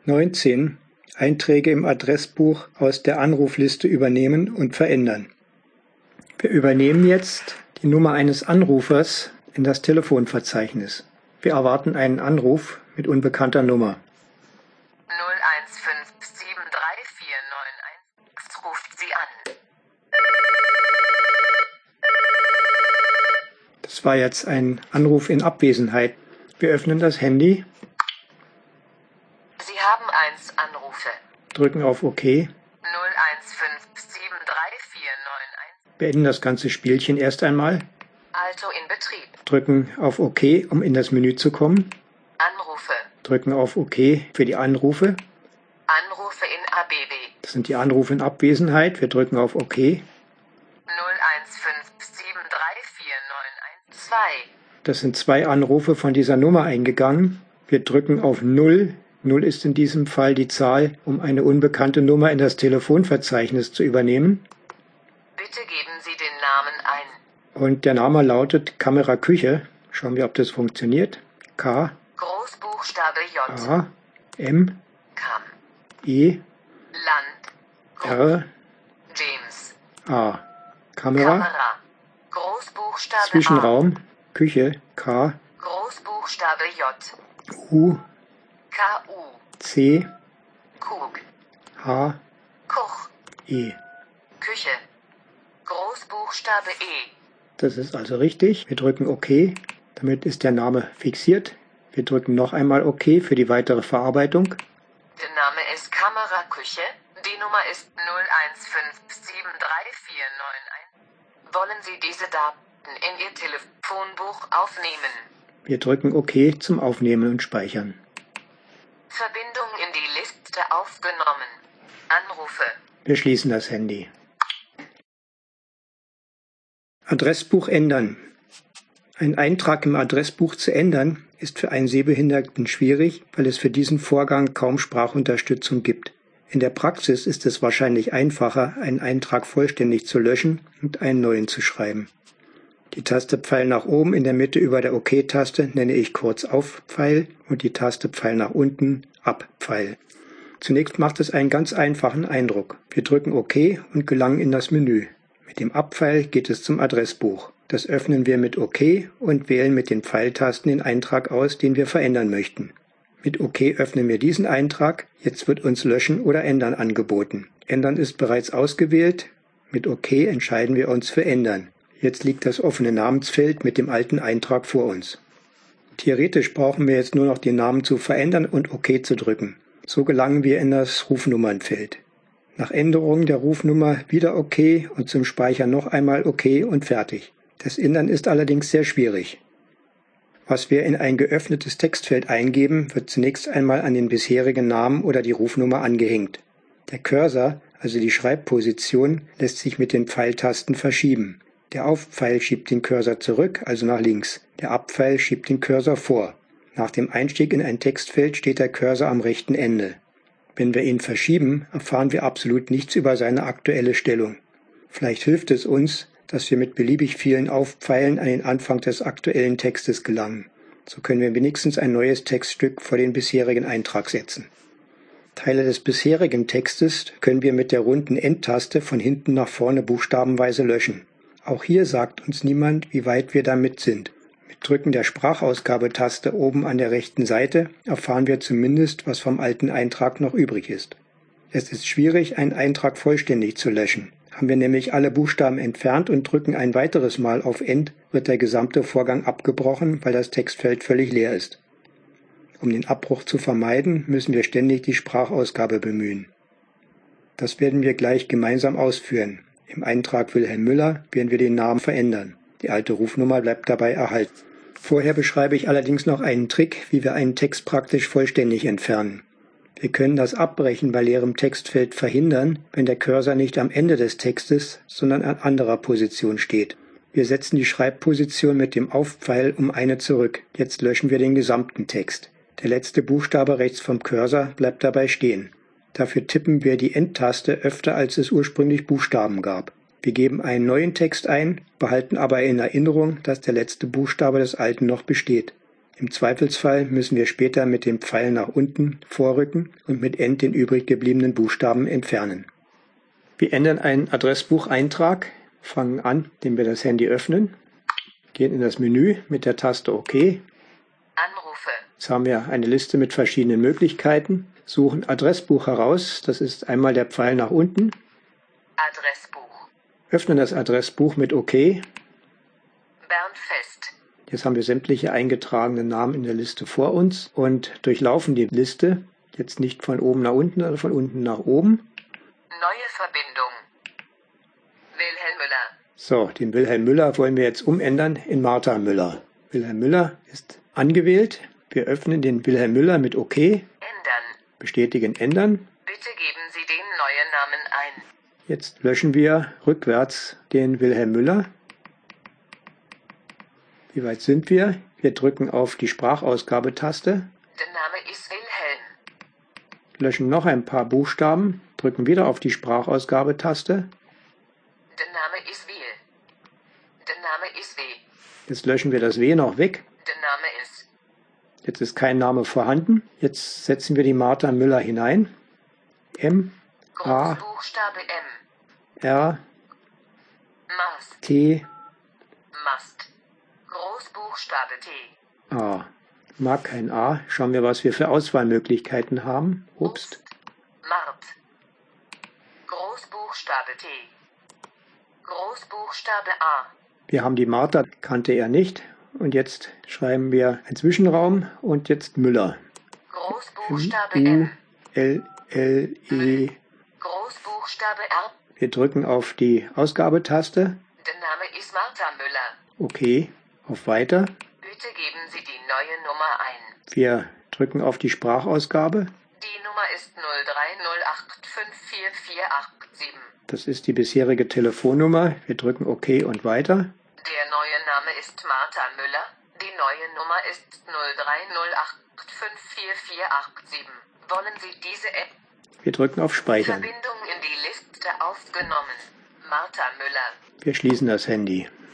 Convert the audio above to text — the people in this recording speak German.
19. Einträge im Adressbuch aus der Anrufliste übernehmen und verändern. Wir übernehmen jetzt die Nummer eines Anrufers in das Telefonverzeichnis. Wir erwarten einen Anruf mit unbekannter Nummer. 015733491 ruft Sie an. Das war jetzt ein Anruf in Abwesenheit. Wir öffnen das Handy, Sie haben 1 Anrufe. drücken auf OK, 015733491. beenden das ganze Spielchen erst einmal, Also in Betrieb. drücken auf OK, um in das Menü zu kommen, Anrufe. drücken auf OK für die Anrufe. Anrufe in ABB. Das sind die Anrufe in Abwesenheit. Wir drücken auf OK. 015733491. Das sind 2 Anrufe von dieser Nummer eingegangen. Wir drücken auf 0. 0 ist in diesem Fall die Zahl, um eine unbekannte Nummer in das Telefonverzeichnis zu übernehmen. Bitte geben Sie den Namen ein. Und der Name lautet Kamera Küche. Schauen wir, ob das funktioniert. K, Großbuchstabe J. A, M, Kam. E, Land. R, James. A. Kamera, Großbuchstabe Zwischenraum, Küche, K, A. Großbuchstabe J. U, KU. C, Kug. H, Kuch. E. Küche. Großbuchstabe E. Das ist also richtig. Wir drücken OK. Damit ist der Name fixiert. Wir drücken noch einmal OK für die weitere Verarbeitung. Der Name ist Kamera Küche. Die Nummer ist 015733491. Wollen Sie diese Daten in Ihr Telefonbuch aufnehmen? Wir drücken OK zum Aufnehmen und Speichern. Verbindung in die Liste aufgenommen. Anrufe. Wir schließen das Handy. Adressbuch ändern. Ein Eintrag im Adressbuch zu ändern ist für einen Sehbehinderten schwierig, weil es für diesen Vorgang kaum Sprachunterstützung gibt. In der Praxis ist es wahrscheinlich einfacher, einen Eintrag vollständig zu löschen und einen neuen zu schreiben. Die Taste Pfeil nach oben in der Mitte über der OK-Taste nenne ich kurz Auf-Pfeil und die Taste Pfeil nach unten Ab-Pfeil. Zunächst macht es einen ganz einfachen Eindruck. Wir drücken OK und gelangen in das Menü. Mit dem Ab-Pfeil geht es zum Adressbuch. Das öffnen wir mit OK und wählen mit den Pfeiltasten den Eintrag aus, den wir verändern möchten. Mit OK öffnen wir diesen Eintrag. Jetzt wird uns Löschen oder Ändern angeboten. Ändern ist bereits ausgewählt. Mit OK entscheiden wir uns für Ändern. Jetzt liegt das offene Namensfeld mit dem alten Eintrag vor uns. Theoretisch brauchen wir jetzt nur noch den Namen zu verändern und OK zu drücken. So gelangen wir in das Rufnummernfeld. Nach Änderung der Rufnummer wieder OK und zum Speichern noch einmal OK und fertig. Das Ändern ist allerdings sehr schwierig. Was wir in ein geöffnetes Textfeld eingeben, wird zunächst einmal an den bisherigen Namen oder die Rufnummer angehängt. Der Cursor, also die Schreibposition, lässt sich mit den Pfeiltasten verschieben. Der Auf-Pfeil schiebt den Cursor zurück, also nach links. Der Ab-Pfeil schiebt den Cursor vor. Nach dem Einstieg in ein Textfeld steht der Cursor am rechten Ende. Wenn wir ihn verschieben, erfahren wir absolut nichts über seine aktuelle Stellung. Vielleicht hilft es uns, dass wir mit beliebig vielen Aufpfeilen an den Anfang des aktuellen Textes gelangen. So können wir wenigstens ein neues Textstück vor den bisherigen Eintrag setzen. Teile des bisherigen Textes können wir mit der runden Endtaste von hinten nach vorne buchstabenweise löschen. Auch hier sagt uns niemand, wie weit wir damit sind. Mit Drücken der Sprachausgabetaste oben an der rechten Seite erfahren wir zumindest, was vom alten Eintrag noch übrig ist. Es ist schwierig, einen Eintrag vollständig zu löschen. Haben wir nämlich alle Buchstaben entfernt und drücken ein weiteres Mal auf End, wird der gesamte Vorgang abgebrochen, weil das Textfeld völlig leer ist. Um den Abbruch zu vermeiden, müssen wir ständig die Sprachausgabe bemühen. Das werden wir gleich gemeinsam ausführen. Im Eintrag Wilhelm Müller werden wir den Namen verändern. Die alte Rufnummer bleibt dabei erhalten. Vorher beschreibe ich allerdings noch einen Trick, wie wir einen Text praktisch vollständig entfernen. Wir können das Abbrechen bei leerem Textfeld verhindern, wenn der Cursor nicht am Ende des Textes, sondern an anderer Position steht. Wir setzen die Schreibposition mit dem Auf-Pfeil um eine zurück. Jetzt löschen wir den gesamten Text. Der letzte Buchstabe rechts vom Cursor bleibt dabei stehen. Dafür tippen wir die Endtaste öfter, als es ursprünglich Buchstaben gab. Wir geben einen neuen Text ein, behalten aber in Erinnerung, dass der letzte Buchstabe des alten noch besteht. Im Zweifelsfall müssen wir später mit dem Pfeil nach unten vorrücken und mit End den übrig gebliebenen Buchstaben entfernen. Wir ändern einen Adressbucheintrag, fangen an, indem wir das Handy öffnen, gehen in das Menü mit der Taste OK. Anrufe. Jetzt haben wir eine Liste mit verschiedenen Möglichkeiten, suchen Adressbuch heraus, das ist einmal der Pfeil nach unten, Adressbuch. öffnen das Adressbuch mit OK. Jetzt Bernfest. haben wir sämtliche eingetragenen Namen in der Liste vor uns und durchlaufen die Liste, jetzt nicht von oben nach unten, sondern von unten nach oben. Neue Verbindung. Wilhelm Müller. So, den Wilhelm Müller wollen wir jetzt umändern in Martha Müller. Wilhelm Müller ist angewählt. Wir öffnen den Wilhelm Müller mit OK. Ändern. Bestätigen, ändern. Bitte geben Sie den neuen Namen ein. Jetzt löschen wir rückwärts den Wilhelm Müller. Wie weit sind wir? Wir drücken auf die Sprachausgabetaste. Der Name ist Wilhelm. Löschen noch ein paar Buchstaben. Drücken wieder auf die Sprachausgabetaste. Der Name ist Will. Der Name ist W. Jetzt löschen wir das W noch weg. Der Name ist. Jetzt ist kein Name vorhanden. Jetzt setzen wir die Martha Müller hinein. M, A, Großbuchstabe M. R, Mast. T, Mast. Großbuchstabe T. A. Mag kein A. Schauen wir, was wir für Auswahlmöglichkeiten haben. Obst. Mart. Großbuchstabe T. Großbuchstabe A. Wir haben die Martha, kannte er nicht. Und jetzt schreiben wir einen Zwischenraum und jetzt Müller. Großbuchstabe U, M. L, L, E. Großbuchstabe R. Wir drücken auf die Ausgabetaste. Der Name ist Martha Müller. OK. Auf Weiter. Bitte geben Sie die neue Nummer ein. Wir drücken auf die Sprachausgabe. Die Nummer ist 0308544487. Das ist die bisherige Telefonnummer. Wir drücken OK und weiter. Der neue Name ist Martha Müller. Die neue Nummer ist 0308544487. Wollen Sie diese App? Wir drücken auf Speichern. Verbindung in die Liste aufgenommen. Martha Müller. Wir schließen das Handy.